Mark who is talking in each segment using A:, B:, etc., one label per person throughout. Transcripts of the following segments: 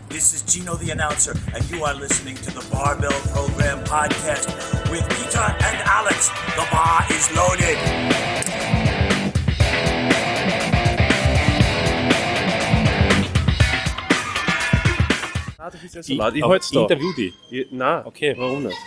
A: This is Gino the announcer, and you are listening to the Barbell Program podcast with Peter and Alex. The bar is loaded.
B: Das ist ja Salat. Ich halte es da.
C: Interview die?
B: Nein,
C: okay.
B: Warum nicht?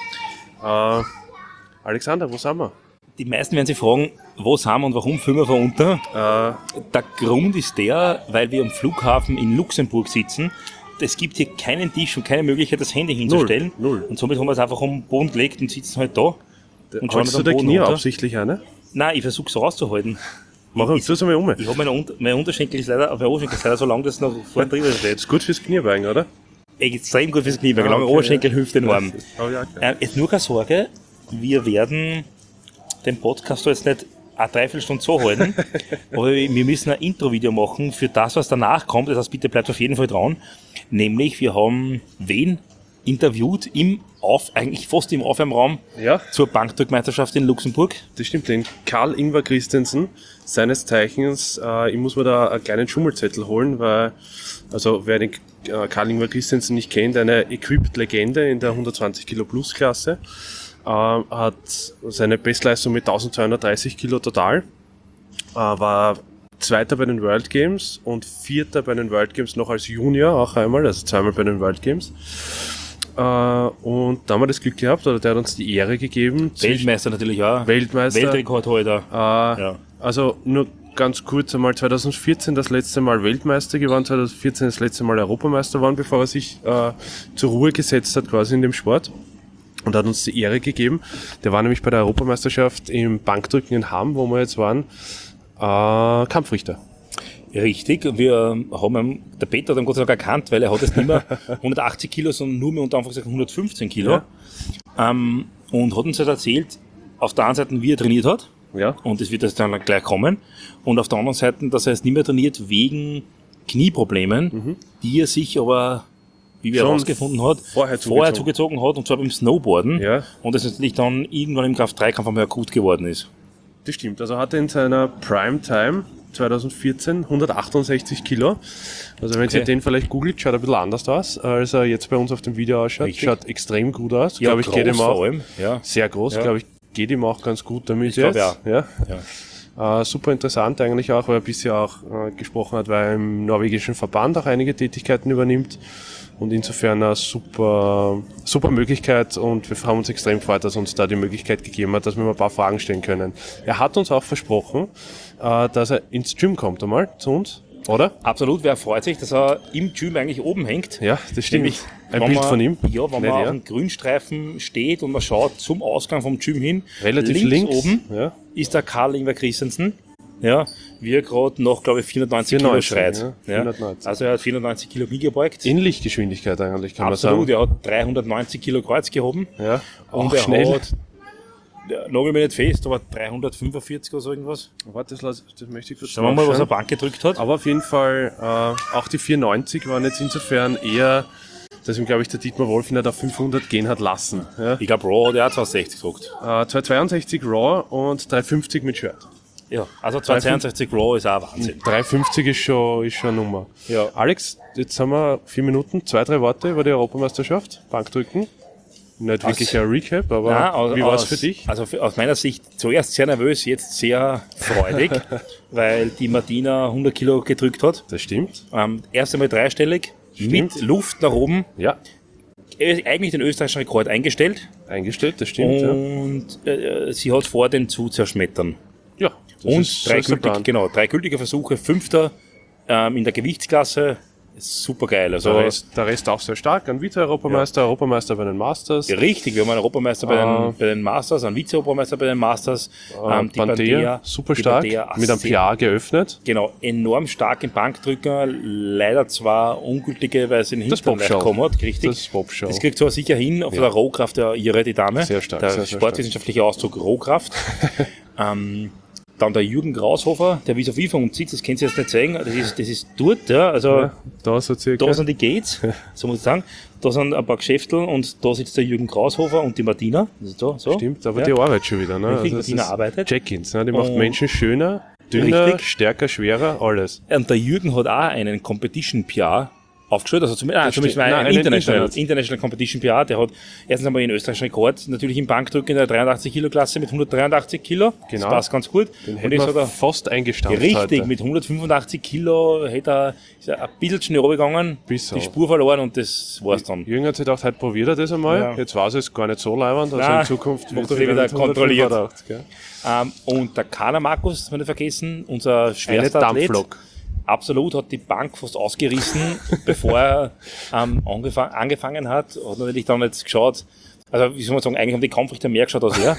B: Alexander, wo sind wir?
C: Die meisten werden sich fragen, wo sind wir und warum filmen wir von unten? Der Grund ist der, weil wir am Flughafen in Luxemburg sitzen. Es gibt hier keinen Tisch und keine Möglichkeit, das Handy hinzustellen.
B: Null.
C: Und somit haben wir es einfach am Boden gelegt und sitzen halt da. Und schauen
B: Hältst
C: am
B: du der
C: Boden
B: Knie
C: runter.
B: absichtlich an?
C: Nein, ich versuche es rauszuhalten.
B: Mach uns das einmal um.
C: Ich habe mein Unterschenkel ist leider, mein Oberschenkel ist leider so lang, dass es noch vorne drüber steht.
B: Das ist gut fürs Kniebein, oder?
C: Extrem gut fürs Knie, weil lange Oberschenkel hilft enorm.
B: Oh, ja, okay.
C: Jetzt nur keine Sorge, wir werden den Podcast jetzt nicht eine Dreiviertelstunde so halten, aber wir müssen ein Intro-Video machen für das, was danach kommt. Das heißt, bitte bleibt auf jeden Fall dran. Nämlich, wir haben wen interviewt eigentlich fast im Aufwärmraum
B: Ja.
C: zur Bankdrückmeisterschaft in Luxemburg.
B: Das stimmt, den Karl-Ingvar Christensen, seines Zeichens, ich muss mir da einen kleinen Schummelzettel holen, weil, also wer den Karl-Ingvar Christensen nicht kennt, eine Equipped-Legende in der 120 Kilo Plus Klasse, hat seine Bestleistung mit 1230 Kilo total, war Zweiter bei den World Games und Vierter bei den World Games noch als Junior auch einmal, also zweimal bei den World Games. Und da haben wir das Glück gehabt, oder der hat uns die Ehre gegeben.
C: Weltmeister natürlich auch.
B: Weltmeister.
C: Weltrekordhalter.
B: Ja. Also nur ganz kurz einmal 2014 das letzte Mal Weltmeister geworden, 2014 das letzte Mal Europameister geworden, bevor er sich zur Ruhe gesetzt hat quasi in dem Sport. Und hat uns die Ehre gegeben. Der war nämlich bei der Europameisterschaft im Bankdrücken in Hamm, wo wir jetzt waren, Kampfrichter.
C: Richtig, wir haben der Peter hat ihn Gott sei Dank erkannt, weil er hat jetzt nicht mehr 180 Kilo, sondern nur mehr unter Anführungszeichen 115 Kilo. Ja. Und hat uns halt erzählt, auf der einen Seite, wie er trainiert hat.
B: Ja.
C: Und das wird jetzt dann gleich kommen. Und auf der anderen Seite, dass er jetzt nicht mehr trainiert wegen Knieproblemen, die er sich aber, wie wir herausgefunden hat, vorher zugezogen hat, und zwar beim Snowboarden.
B: Ja.
C: Und das natürlich dann irgendwann im Kraft-3-Kampf einmal akut geworden ist.
B: Das stimmt, also hat er in seiner Prime-Time 2014 168 Kilo. Also wenn ihr den vielleicht googelt, schaut er ein bisschen anders aus, als er jetzt bei uns auf dem Video ausschaut.
C: Richtig.
B: Schaut extrem gut aus.
C: Ja,
B: glaube ich, geht ihm auch
C: vor allem. Ja.
B: sehr groß.
C: Ja.
B: Glaube ich, geht ihm auch ganz gut damit
C: Ich glaube,
B: jetzt.
C: ja.
B: Super interessant eigentlich auch, weil er bisher auch gesprochen hat, weil er im norwegischen Verband auch einige Tätigkeiten übernimmt. Und insofern eine super Möglichkeit, und wir haben uns extrem gefreut, dass er uns da die Möglichkeit gegeben hat, dass wir mal ein paar Fragen stellen können. Er hat uns auch versprochen, dass er ins Gym kommt einmal zu uns, oder?
C: Absolut, wer freut sich, dass er im Gym eigentlich oben hängt.
B: Ja, das stimmt.
C: Nämlich,
B: ein
C: wenn
B: Bild
C: man,
B: von ihm.
C: Ja, wenn man auf dem Grünstreifen steht und man schaut zum Ausgang vom Gym hin,
B: Relativ links
C: oben
B: ja.
C: ist der Karl-Ingvar Christensen, ja, wie er gerade noch, glaube ich, 490 Kilo schreit.
B: Ja,
C: Ja.
B: 490.
C: Also er hat 490 Kilo Knie gebeugt.
B: In Lichtgeschwindigkeit eigentlich, kann
C: Absolut,
B: man sagen.
C: er hat 390 Kilo Kreuz gehoben.
B: Ja,
C: Und
B: auch
C: er
B: schnell.
C: hat, nagel mich nicht fest, aber 345 oder so irgendwas.
B: Warte, das möchte ich kurz
C: Schauen wir mal, was er
B: nachschauen.
C: Bank gedrückt hat.
B: Aber auf jeden Fall, auch die 490 waren jetzt insofern eher, dass ihm, glaube ich, der Dietmar Wolf nicht auf 500 gehen hat lassen. Ja.
C: Ich glaube, Raw hat er auch 260 gedruckt.
B: 262 Raw und 350 mit Shirt.
C: Ja, also 262 Raw ist auch Wahnsinn.
B: 350 ist schon eine Nummer.
C: Ja.
B: Alex, jetzt haben wir 4 Minuten, 2-3 Worte über die Europameisterschaft, Bankdrücken. Nicht wirklich ein Recap, aber
C: Nein,
B: wie war es für dich?
C: Also aus meiner Sicht zuerst sehr nervös, jetzt sehr freudig, weil die Martina 100 Kilo gedrückt hat.
B: Das stimmt.
C: Erst einmal dreistellig, mit Luft nach oben.
B: Ja,
C: Eigentlich den österreichischen Rekord eingestellt.
B: eingestellt, das stimmt.
C: Und sie hat vor, den zu zerschmettern.
B: Ja, das
C: Und
B: ist der Plan.
C: drei gültige Versuche, 5. In der Gewichtsklasse. Super geil. Also,
B: Der Rest auch sehr stark. Ein Vize-Europameister, Europameister bei den Masters.
C: ja, richtig, wir haben einen Europameister bei den Masters, einen Vize-Europameister bei den Masters. Die
B: Bandea, super stark, mit einem PR geöffnet.
C: Genau, enorm stark im Bankdrücker, leider zwar ungültige, weil sie in den
B: Das
C: Hintern leicht
B: Bobshow.
C: gekommen hat, richtig.
B: Das Bobshow.
C: Das kriegt zwar sicher hin, auf der Rohkraft ihre, die Dame.
B: Sehr stark,
C: Der
B: sehr, sehr
C: sportwissenschaftliche Ausdruck Rohkraft. Dann der Jürgen Graushofer, der vis-à-vis von uns sitzt, das könnt ihr jetzt nicht zeigen, das ist dort, ja, also
B: Ja, da so circa.
C: da sind die Gates, so muss ich sagen, da sind ein paar Geschäftel und da sitzt der Jürgen Graushofer und die Martina, das ist da, so.
B: Stimmt, aber
C: ja.
B: die arbeitet schon wieder. Ne?
C: Richtig,
B: das
C: Martina
B: ist
C: arbeitet.
B: Check-ins, ne? Die macht
C: Und-
B: Menschen schöner, dünner,
C: Richtig.
B: stärker, schwerer, alles.
C: Und der Jürgen hat auch einen Competition PR aufgestellt, also zumindest ein International Competition PR, der hat erstens einmal den österreichischen Rekord, natürlich im Bankdrücken in der 83 Kilo Klasse mit 183 Kilo,
B: Genau.
C: Das passt ganz gut.
B: Den
C: Und
B: hätten
C: jetzt
B: wir
C: hat er
B: fast eingestampft
C: richtig,
B: heute.
C: mit 185 Kilo ist er ein bisschen schnell runtergegangen,
B: Bis
C: die
B: auf.
C: Spur verloren und das war's dann.
B: Jürgen hat sich gedacht, heute probiert er das einmal.
C: Ja.
B: Jetzt war es gar nicht so leibend, also
C: Nein,
B: in Zukunft
C: macht
B: wird
C: er wieder
B: mit
C: kontrolliert.
B: 185, gell?
C: Und der Kana Markus, das wir nicht vergessen, unser
B: Eine
C: schwerster Athlet,
B: Dampflok.
C: absolut, hat die Bank fast ausgerissen, bevor er angefangen hat. Hat natürlich dann jetzt geschaut, also wie soll man sagen, eigentlich haben die Kampfrichter mehr geschaut als er.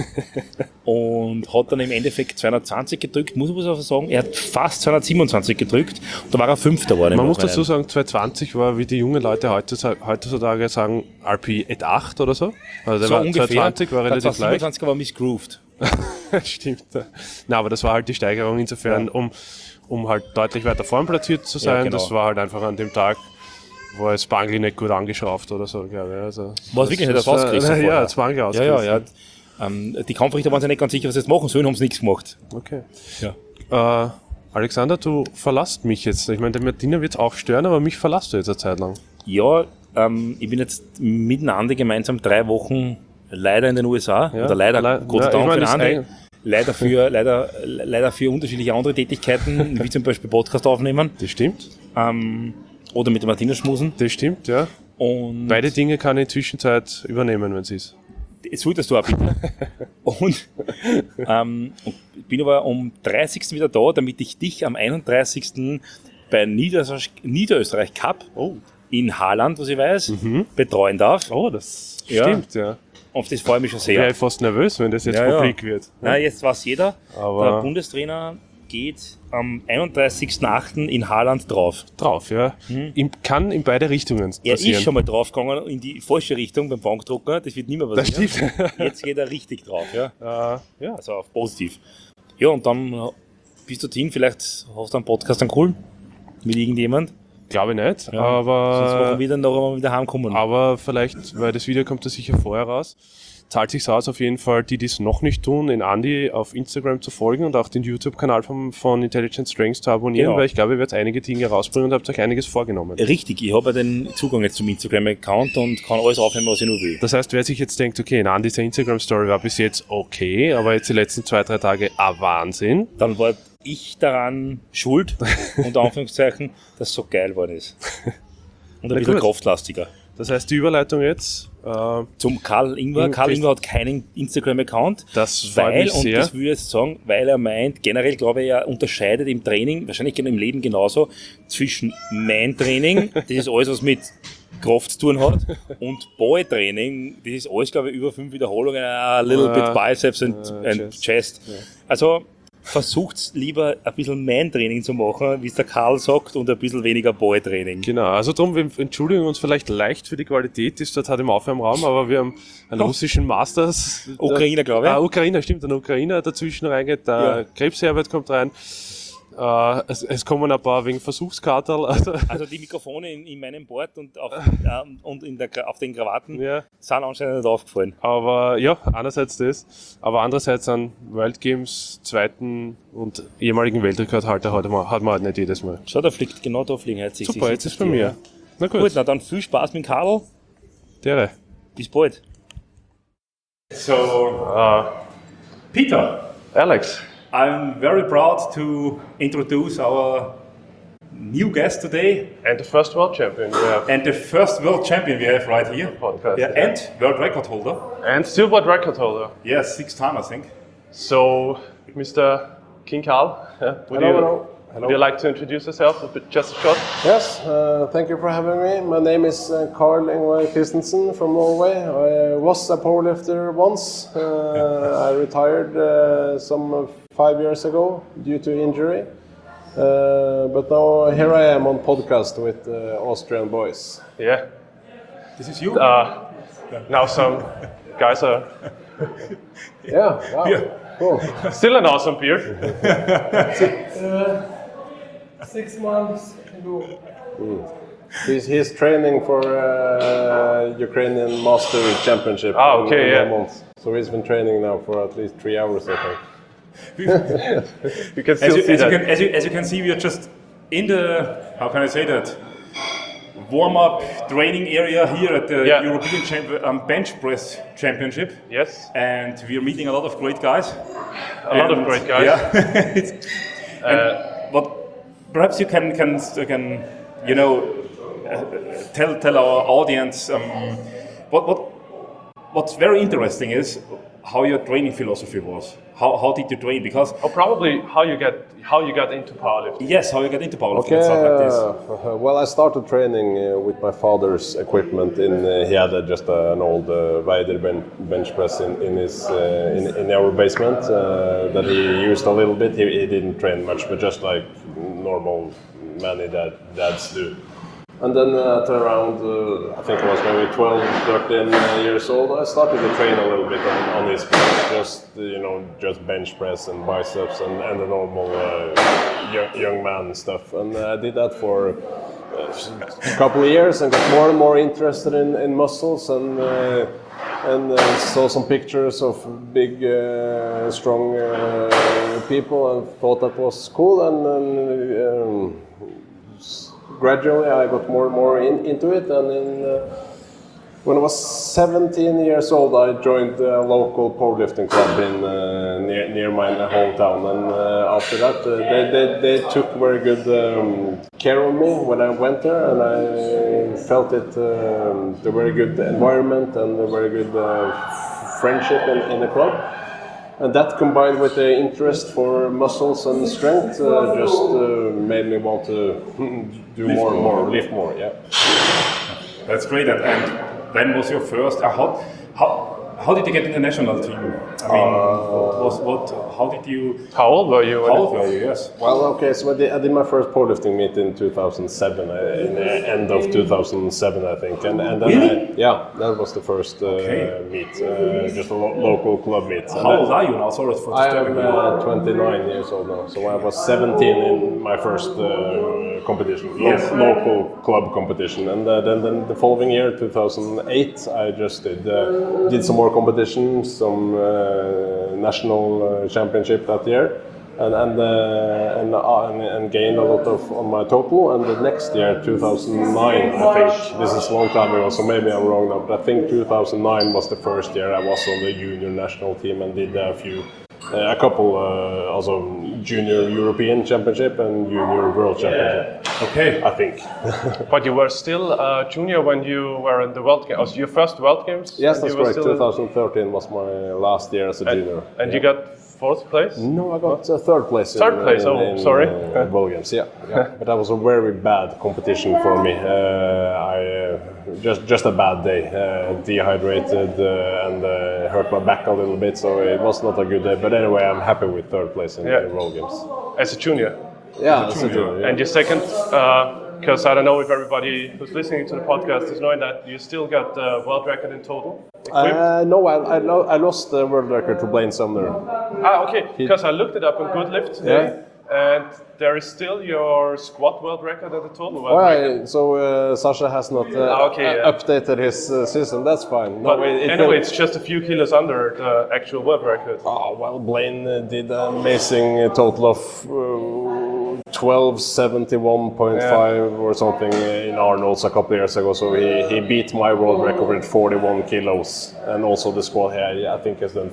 C: Und hat dann im Endeffekt 220 gedrückt, muss man aber sagen. Er hat fast 227 gedrückt und da war er Fünfter geworden.
B: Man muss dazu sagen, 220 war, wie die jungen Leute heutzutage sagen, RP at 8 oder so. Also der
C: so
B: war
C: ungefähr.
B: 220 war relativ leicht.
C: 227 war misgrooved.
B: Stimmt. Na, aber das war halt die Steigerung insofern, um halt deutlich weiter vorn platziert zu sein.
C: Ja, genau.
B: Das war halt einfach an dem Tag, wo er Spangli nicht gut angeschrauft oder so, glaube ich. Also,
C: War es wirklich nicht, das ausgerissen?
B: Ja, Spangli ausgerissen.
C: Ja. Die Kampfrichter waren sich nicht ganz sicher, was sie jetzt machen sollen, haben sie nichts gemacht.
B: Okay.
C: Ja.
B: Alexander, du verlässt mich jetzt. Ich meine, der Martina wird es auch stören, aber mich verlässt du jetzt eine Zeit lang.
C: Ja, ich bin jetzt miteinander gemeinsam 3 Wochen leider in den USA.
B: Ja.
C: Oder leider, Gott sei Dank für den Andi.
B: ist
C: Leider für unterschiedliche andere Tätigkeiten, wie zum Beispiel Podcast aufnehmen.
B: Das stimmt.
C: Oder mit der Martina schmusen.
B: Das stimmt, ja.
C: Und
B: Beide Dinge kann ich in der Zwischenzeit übernehmen, wenn es ist.
C: das solltest du auch bitte. Und bin aber am 30. wieder da, damit ich dich am 31. bei Niederösterreich Cup in Haaland, was ich weiß, betreuen darf.
B: Oh, das
C: Ja.
B: stimmt, ja.
C: Auf das freue ich mich schon sehr.
B: Wäre ich fast nervös, wenn das jetzt
C: Ja, ja.
B: publik wird.
C: Na, jetzt weiß jeder,
B: Aber-
C: der Bundestrainer geht am 31.08. in Haaland drauf.
B: Drauf, ja. Kann in beide Richtungen
C: Er
B: passieren.
C: ist schon mal draufgegangen in die falsche Richtung beim Bankdrucker, das wird nicht mehr
B: Das
C: passieren.
B: stimmt.
C: Jetzt geht er richtig drauf, ja.
B: Ja.
C: Also auf positiv. Ja, und dann bist du dorthin, vielleicht hast du einen Podcast dann cool mit irgendjemand.
B: Glaube ich nicht,
C: Sonst machen
B: aber,
C: wir dann noch einmal wieder heimkommen.
B: aber vielleicht, weil das Video kommt da sicher vorher raus, zahlt sich aus auf jeden Fall, die es noch nicht tun, in Andy auf Instagram zu folgen und auch den YouTube-Kanal von Intelligent Strengths zu abonnieren,
C: Genau.
B: weil ich glaube, ihr werdet einige Dinge rausbringen und habt euch einiges vorgenommen.
C: Richtig, ich habe ja den Zugang jetzt zum Instagram-Account und kann alles aufnehmen, was ich nur will.
B: Das heißt, wer sich jetzt denkt, okay, in Andys Instagram-Story war bis jetzt okay, aber jetzt die letzten 2-3 Tage Wahnsinn.
C: Dann war ich daran schuld, unter Anführungszeichen, dass es so geil geworden ist. Und ein bisschen
B: gut.
C: kraftlastiger.
B: Das heißt, die Überleitung jetzt,
C: Zum Karl Ingwer. Karl Ingwer hat keinen Instagram-Account.
B: das freut
C: Weil,
B: mich
C: und
B: sehr.
C: das würde ich jetzt sagen, weil er meint, generell glaube ich, er unterscheidet im Training, wahrscheinlich im Leben genauso, zwischen Main-Training, das ist alles, was mit Kraft zu tun hat, und Ball-Training, das ist alles, glaube ich, über 5 Wiederholungen, a little bit Biceps and Chest. Also versucht lieber ein bisschen Main-Training zu machen, wie es der Karl sagt, und ein bisschen weniger Ball-Training.
B: Genau, also darum, wir entschuldigen uns vielleicht leicht für die Qualität, die es dort hat im Aufwärmraum, aber wir haben einen russischen Masters.
C: Ukrainer, glaube ich.
B: Ukrainer, stimmt, ein Ukrainer dazwischen reingeht, der
C: Ja.
B: Krebsherbert kommt rein. Es kommen ein paar wegen Versuchskartel.
C: Also die Mikrofone in meinem Board und auf den Krawatten
B: Ja.
C: sind anscheinend nicht aufgefallen.
B: Aber ja, einerseits das, aber andererseits an World Games zweiten und ehemaligen Weltrekordhalter hat man halt nicht jedes Mal.
C: Schau, da fliegt, genau da fliegen jetzt.
B: Super, jetzt ist bei mir. Na
C: Gut,
B: gut,
C: na dann viel Spaß mit Karl.
B: dere.
C: Bis bald.
D: So, Peter,
B: Alex.
D: I'm very proud to introduce our new guest today
B: And the first world champion we have.
D: and the first world champion we have right here.
B: Podcast,
D: Yeah,
B: yeah.
D: and world record holder.
B: And still world record holder.
D: Yes, 6 time I think.
B: So, Mr. King Carl, would you like to introduce yourself just a short?
E: Yes, thank you for having me. My name is Carl Ingvar Christensen from Norway. I was a powerlifter once. I retired some 5 years ago due to injury. But now here I am on podcast with Austrian boys.
B: Yeah.
D: This is you?
B: Now some guys are
E: Yeah, wow,
D: Yeah.
E: cool.
B: still an awesome beard.
E: 6 months ago. He's training for Ukrainian Master Championship.
B: Ah, okay,
E: in a
B: yeah.
E: month. So he's been training now for at least 3 hours, I think.
B: You can still see that.
D: As you can see, we are just in the, how can I say that, warm-up training area here at the
B: Yeah.
D: European Bench Press Championship.
B: Yes.
D: And we're meeting a lot of great guys.
B: A lot of great guys.
D: Yeah. But perhaps you can you know, tell our audience what's very interesting is how your training philosophy was. How did you train? Because
B: Probably how you got into powerlifting.
D: yes, how you got into powerlifting
E: Okay,
D: and stuff like this.
E: well, I started training with my father's equipment. He had just an old Weider bench press in our basement that he used a little bit. He didn't train much, but just like normal many dads do. And then at around, I think it was maybe 12, 13 years old, I started to train a little bit on his press, just bench press and biceps and the normal young man stuff. And I did that for a couple of years and got more and more interested in muscles and saw some pictures of big, strong people and thought that was cool. And then gradually I got more and more into it, and when I was 17 years old I joined a local powerlifting club near my hometown, and after that they took very good care of me when I went there, and I felt it the very good environment and a very good friendship in the club. And that combined with the interest for muscles and strength just made me want to do lift more. Yeah.
D: That's great. And when was your first? How did you get in the national team? I mean, how did you?
B: How old were you?
D: How old were you? Yes.
E: Well, okay, so I did my first powerlifting meet in 2007, in the end of 2007, I think. And then
D: Really?
E: that was the first meet, just a local club meet.
D: How old are you now? Sorry for
E: I
D: disturbing you.
E: am 29 years old now, so I was 17 in my first competition, local club competition, and then the following year, 2008, I just did some more competitions, some national championship that year, and gained a lot on my total. And the next year, 2009, I think, this is a long time ago, so maybe I'm wrong now, but I think 2009 was the first year I was on the junior national team and did a couple also junior European championship and junior world championship.
D: Okay.
E: I think.
B: But you were still a junior when you were in the World Games. Was your first World Games?
E: Yes,
B: And
E: that's
B: you were
E: correct.
B: still in-
E: 2013 was my last year as a junior.
B: And you got fourth place?
E: No, I got third place.
B: Third place, sorry.
E: World Games, yeah. But that was a very bad competition for me. I just a bad day. Dehydrated and hurt my back a little bit, so it was not a good day. But anyway, I'm happy with third place in the World Games.
B: As a junior.
E: Yeah, as a junior.
B: And your second, because I don't know if everybody who's listening to the podcast is knowing that you still got the world record in total.
E: No, I lost the world record to Blaine Sumner.
B: Okay, because I looked it up on Goodlift today, and there is still your squat world record and the total world record.
E: So Sasha has not updated his system. That's fine.
B: But anyway, it's just a few kilos under the actual world record.
E: Oh, well, Blaine did an amazing total of 1271.5 or something in Arnold's a couple of years ago. So he beat my world record with 41 kilos, and also the squat here I think has done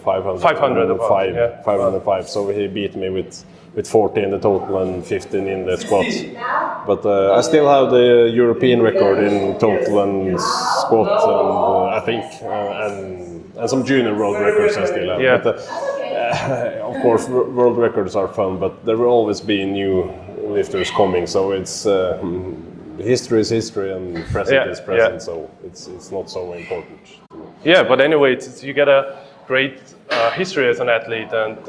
E: 505. So he beat me with 40 in the total and 15 in the squat. But I still have the European record in total and squat, and I think, and some junior world records I still have.
B: Yeah.
E: But, of course, world records are fun, but there will always be new lifters coming. So it's history is history and present is present. So it's not so important.
B: Yeah, but anyway, you get a great history as an athlete, and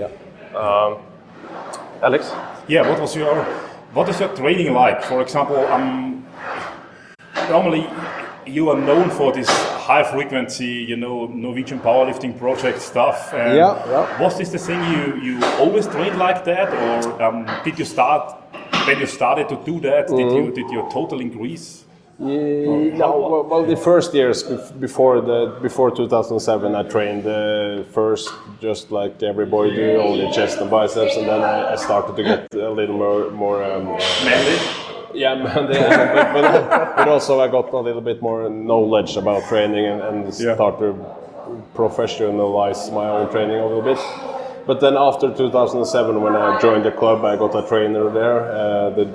B: Alex.
D: Yeah. What is your training like? For example, normally you are known for this high frequency, Norwegian powerlifting project stuff. And was this the thing you always trained like that, or did you start when you started to do that? Did your total increase?
E: Well, the first years before 2007, I trained first just like every boy do, only chest and biceps, and then I started to get a little more
D: Manly?
E: Yeah, man, but also I got a little bit more knowledge about training and start to professionalize my own training a little bit. But then after 2007, when I joined the club, I got a trainer there. The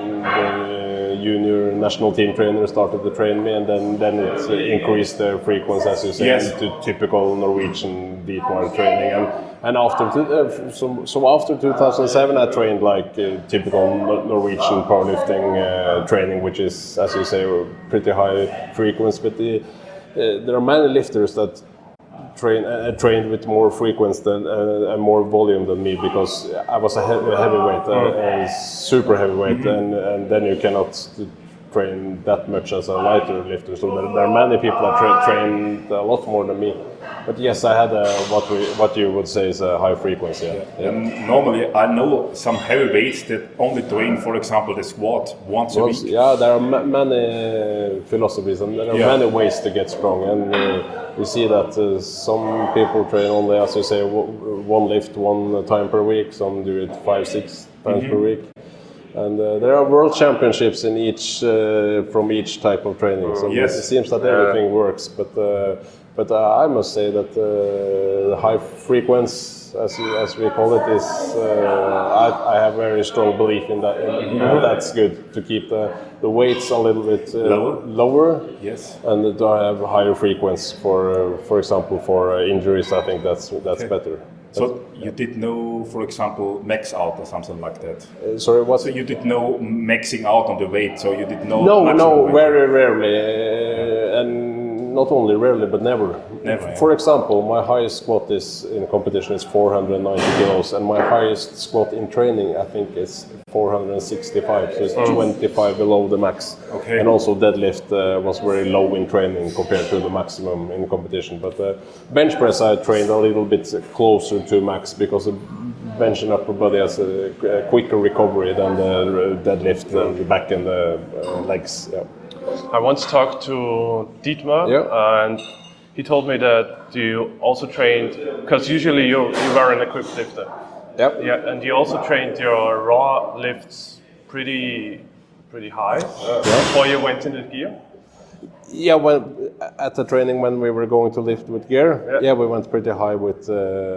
E: junior national team trainer started to train me, and then it increased the frequency, as you say, to typical Norwegian deep-water training. And after after 2007, I trained like typical Norwegian powerlifting training, which is, as you say, pretty high frequency. But there are many lifters that trained with more frequency and more volume than me, because I was a heavyweight, a super heavyweight, and then you cannot train that much as a lighter lifter. So there are many people that trained a lot more than me. But yes, I had what you would say is a high frequency. Yeah.
D: And normally, I know some heavyweights that only train, for example, the squat once a week.
E: Yeah, there are many philosophies and there are many ways to get strong. And we see that some people train only, as you say, one lift 1 time per week. Some do it 5-6 times per week. And there are world championships in each from each type of training. So it seems that everything works, but I must say that the high frequency, as we call it, is I have very strong belief in that. That's good to keep the weights a little bit lower.
D: Yes.
E: And to have higher frequency for example, for injuries. I think that's better.
D: So you did no, for example, max out or something like that?
E: Sorry, what?
D: So you did no maxing out on the weight, so you did no...
E: No, very rarely, and not only rarely, but never. For example, my highest squat in competition is 490 kilos, and my highest squat in training, I think, is 465, so it's 25 below the max.
D: Okay.
E: And also deadlift was very low in training compared to the maximum in competition. But bench press I trained a little bit closer to max, because bench and upper body has a quicker recovery than the deadlift and the back and the legs. Yeah.
B: I once talked to Dietmar, and he told me that you also trained, because usually you were an equipped lifter.
E: Yep.
B: Yeah, and you also trained your raw lifts pretty high before you went into gear.
E: Yeah, well, at the training when we were going to lift with gear, we went pretty high with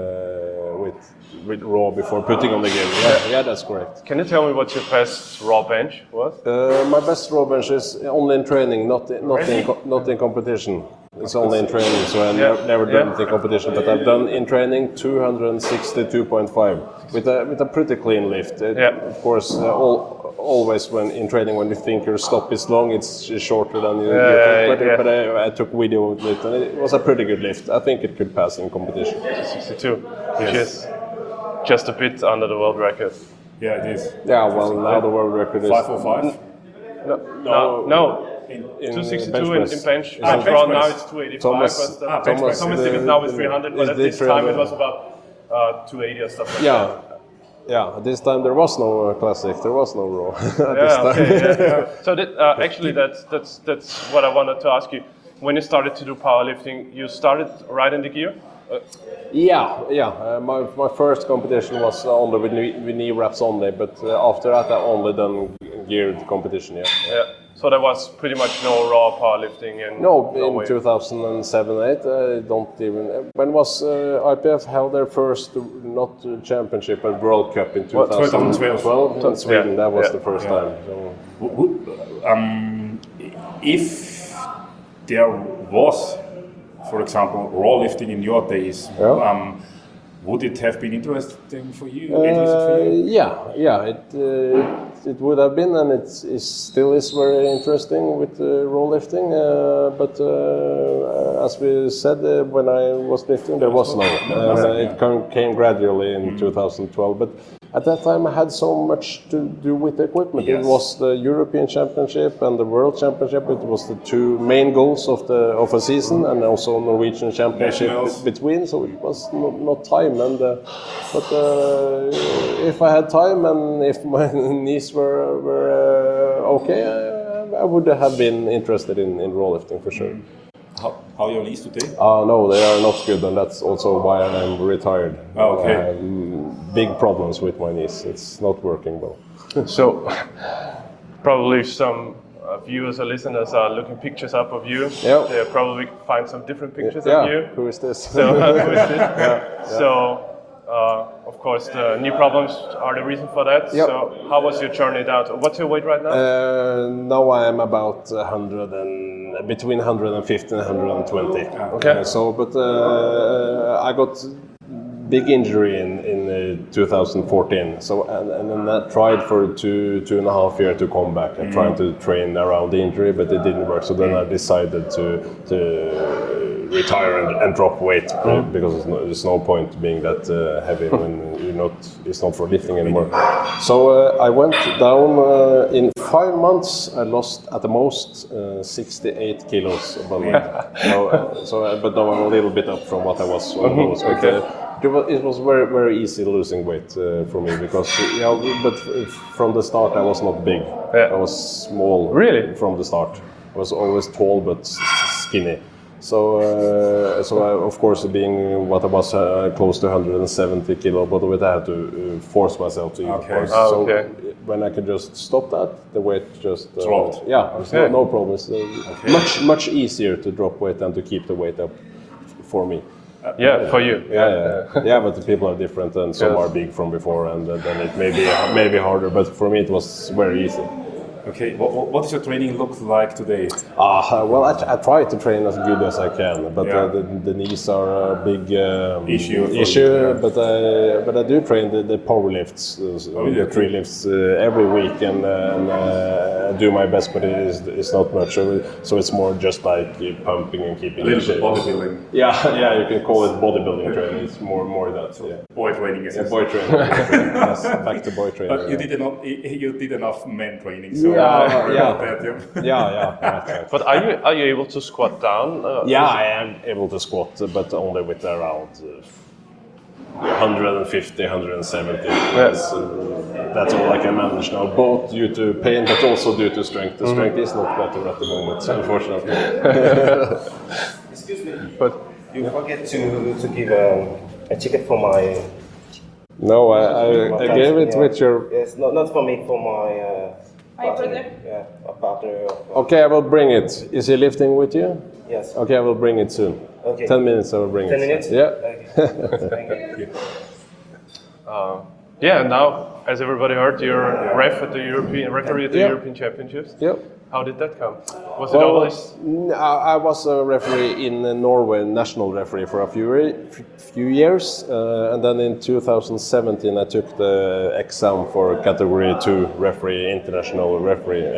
E: raw before putting on the gear. Yeah, that's correct.
B: Can you tell me what your best raw bench was?
E: My best raw bench is only in training, not in competition. It's only in training, so I never done it in competition. But I've done in training 262.5 with a pretty clean lift. Of course, always when in training, when you think your stop is long, it's shorter than you think. But I took video of it, and it was a pretty good lift. I think it could pass in competition.
B: 62, which is just a bit under the world record.
D: Yeah, it is.
E: Yeah, well, now the world record is
D: 545.
B: No.
E: In
B: 262
E: bench
B: in bench.
D: bench
B: From
D: press.
B: now it's 285. Thomas did it now with 300, but at this time it was about 280 or stuff like that.
E: Yeah, this time there was no classic, there was no raw. This time.
B: So actually that's what I wanted to ask you. When you started to do powerlifting, you started right in the gear? My first competition was only with knee wraps only, but after that I only done geared competition. Yeah. So there was pretty much no raw powerlifting in
E: in 2007-8. I don't even. When was IPF held their first not championship but World Cup in 2012 in Sweden? That was the first time. So.
D: If there was, for example, raw lifting in your days, would it have been interesting for you? It
E: would have been, and it still is very interesting with raw lifting. But as we said, when I was lifting, there was no. It came gradually in 2012. But at that time, I had so much to do with the equipment. Yes. It was the European Championship and the World Championship. It was the two main goals of a season, and also Norwegian Championship between. So it was not time. And but if I had time and if my knees were okay, I would have been interested in raw lifting for sure.
D: How are your knees today?
E: No, they are not good, and that's also why I'm retired.
D: Oh, okay.
E: I have big problems with my knees. It's not working well.
B: So, probably some viewers or listeners are looking pictures up of you.
E: Yeah.
B: They'll probably find some different pictures
E: Yeah,
B: of you.
E: who is this?
B: So, who is this? So, of course, the knee problems are the reason for that.
E: Yep.
B: So, how was your journey down? What's your weight right now?
E: Now I am about 100 and between 150 and 120.
B: Okay.
E: But I got big injury in 2014. So and then I tried for two and a half years to come back and trying to train around the injury, but it didn't work. So then I decided to retire and drop weight because there's no point being that heavy when it's not for lifting anymore. So I went down in 5 months. I lost at the most 68 kilos of weight. But now I'm a little bit up from what I was on those. It was very, very easy losing weight for me because, but from the start I was not big.
B: Yeah.
E: I was small.
B: Really?
E: From the start. I was always tall but skinny. So I, of course, being what I was close to 170 kilo body weight, I had to force myself to eat. Of course. So when I could just stop that, the weight just
D: dropped.
E: Yeah, no problem. It's much easier to drop weight than to keep the weight up for me.
B: For you.
E: Yeah, but the people are different, and some are big from before, and then it may be harder. But for me, it was very easy.
D: Okay, what does your training look like today?
E: Well, I try to train as good as I can, but the knees are a big issue. But I do train the power lifts, the 3 lifts every week, and do my best. But it's not much, so it's more just like pumping and keeping.
D: A little bit bodybuilding.
E: Yeah, you can call it bodybuilding training. It's more that. Yeah.
D: Boy training is
E: boy training. Yes, back to boy training.
D: But you did enough men training, so.
E: Yeah.
B: But are you able to squat down?
E: I am able to squat, but only with around 150, 170. That's all I can manage now, both due to pain, but also due to strength. The strength is not better at the moment, unfortunately.
F: Excuse me, but you forget to give a ticket for my.
E: No, I gave it with your.
F: Yes, not for me, for my.
G: My brother?
F: Yeah, a partner.
E: Okay, I will bring it. Is he lifting with you?
F: Yes.
E: Okay, I will bring it soon.
F: Okay.
E: 10 minutes, I will bring
F: 10
E: it.
F: minutes?
E: Yeah.
F: Okay. Thank you.
B: Now, as everybody heard, you're ref at the European referee at the European Championships.
E: Yep.
B: How did that come? Was it always?
E: I was a referee in Norway, national referee for a few years, and then in 2017 I took the exam for category 2 referee, international referee.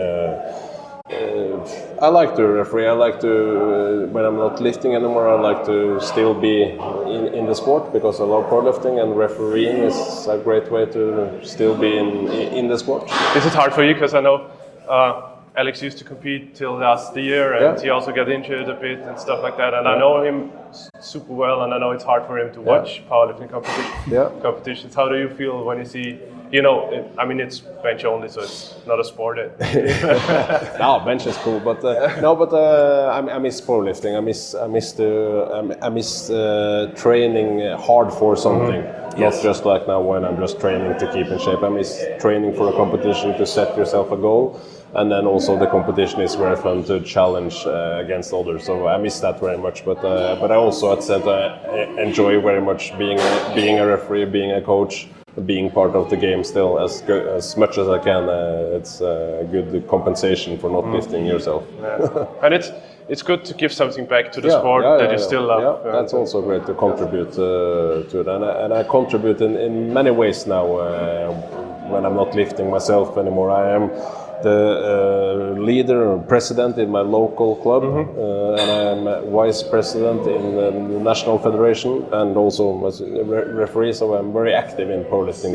E: I like to referee. I like to, when I'm not lifting anymore, I like to still be in the sport because I love powerlifting, and refereeing is a great way to still be in the sport.
B: Is it hard for you? Because I know Alex used to compete till last year, and he also got injured a bit and stuff like that. And I know him super well, and I know it's hard for him to watch powerlifting competitions. How do you feel when you see? It's bench only, so it's not a sport.
E: No, bench is cool, but I miss powerlifting. I miss training hard for something, not just like now when I'm just training to keep in shape. I miss training for a competition to set yourself a goal, and then also the competition is very fun to challenge against others. So I miss that very much. But I also, at said, I enjoy very much being a referee, being a coach. Being part of the game still as much as I can. It's a good compensation for not lifting yourself.
B: And it's good to give something back to the sport that you still love.
E: Yeah, that's also great to contribute to it, and I contribute in many ways now. When I'm not lifting myself anymore, I am the leader or president in my local club, and I am vice president in the national federation, and also as a referee. So I'm very active in powerlifting.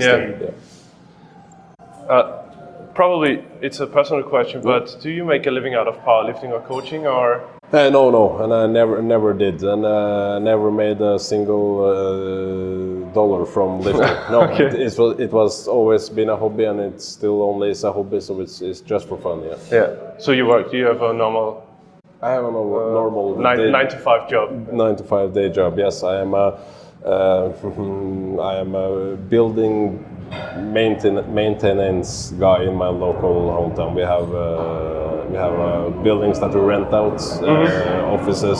B: Probably it's a personal question, but do you make a living out of powerlifting or coaching, or?
E: No, and I never did, and never made a single dollar from lifting. No, it was always been a hobby, and it still only is a hobby, so it's just for fun.
B: Yeah. So you work? Do you have a normal?
E: I have a normal
B: 9 to 5 job.
E: 9 to 5 day job. Yes, I am a building maintenance guy in my local hometown. We have buildings that we rent out, offices,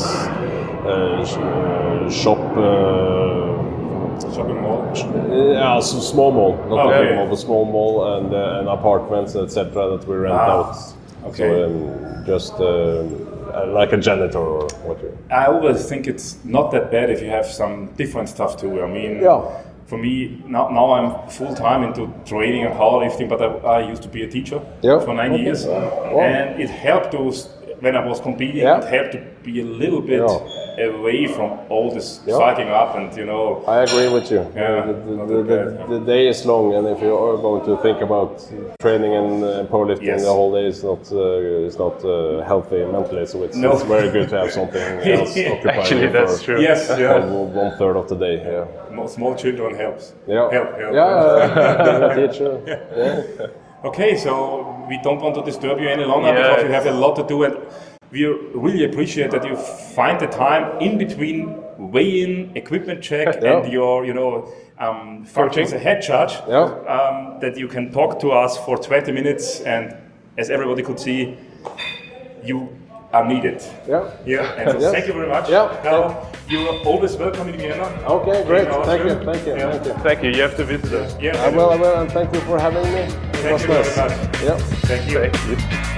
E: shop.
D: Shopping mall?
E: Yeah, so small mall, not
D: Okay.
E: a big mall, but small mall and apartments, etc. that we rent out.
D: Okay.
E: So just like a janitor or whatever.
D: I always think it's not that bad if you have some different stuff too. I mean,
E: Yeah.
D: for me, now I'm full time into training and powerlifting, but I used to be a teacher
E: Yeah.
D: for 9 years.
E: Wow.
D: And it helped to, when I was competing,
E: Yeah.
D: it helped to be a little bit away from all this
E: Yeah.
D: cycling up and, you know.
E: I agree with you.
D: Yeah,
E: The day is long, and if you are going to think about training and powerlifting
D: Yes.
E: the whole day, it's not healthy mentally. So it's,
D: No.
E: it's very good to have something else occupying
B: Actually,
E: you
B: that's
E: for
B: true.
D: Yes, yeah.
E: 1/3 of the day. Yeah.
D: Small children helps.
E: Yeah.
D: Help.
E: Being a teacher. Yeah.
D: Okay, so we don't want to disturb you any longer
B: Yeah.
D: because you have a lot to do, and we really appreciate that you find the time in between weigh-in, equipment check,
E: Yeah.
D: and your, functions as a head judge,
E: Yeah.
D: that you can talk to us for 20 minutes, and as everybody could see, you are needed.
E: Yeah.
D: Yeah, and so
E: Yes.
D: thank you very much.
E: Yeah.
D: Now, you are always welcome in Vienna.
E: Okay, great.
D: In our
E: Thank you.
D: gym.
E: Thank you.
D: Yeah.
E: Thank you.
B: Thank you. You have to visit us.
D: Yeah,
E: I will, and thank you for having me. It
D: Thank
E: was
D: you very
E: nice.
D: much.
E: Yeah.
D: Thank you.
B: Thank you.